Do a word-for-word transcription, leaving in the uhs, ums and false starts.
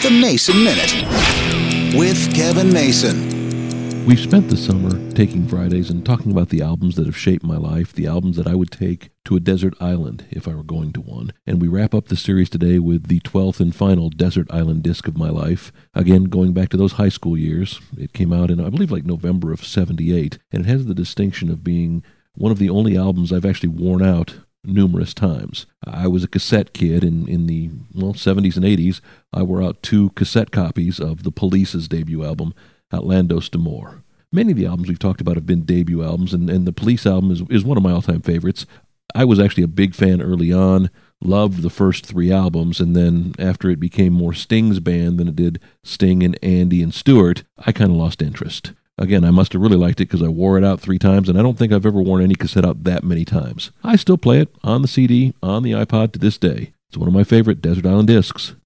The Mason Minute with Kevin Mason. We've spent the summer taking Fridays and talking about the albums that have shaped my life, the albums that I would take to a desert island if I were going to one. And we wrap up the series today with the twelfth and final desert island disc of my life. Again, going back to those high school years. It came out in, I believe, like November of seventy-eight, and it has the distinction of being one of the only albums I've actually worn out numerous times. I was a cassette kid in, in the, well, seventies and eighties. I wore out two cassette copies of The Police's debut album, Outlandos d'Amour. Many of the albums we've talked about have been debut albums, and, and the Police album is, is one of my all-time favorites. I was actually a big fan early on, loved the first three albums, and then after it became more Sting's band than it did Sting and Andy and Stewart, I kind of lost interest. Again, I must have really liked it because I wore it out three times, and I don't think I've ever worn any cassette out that many times. I still play it on the C D, on the iPod to this day. It's one of my favorite desert island discs.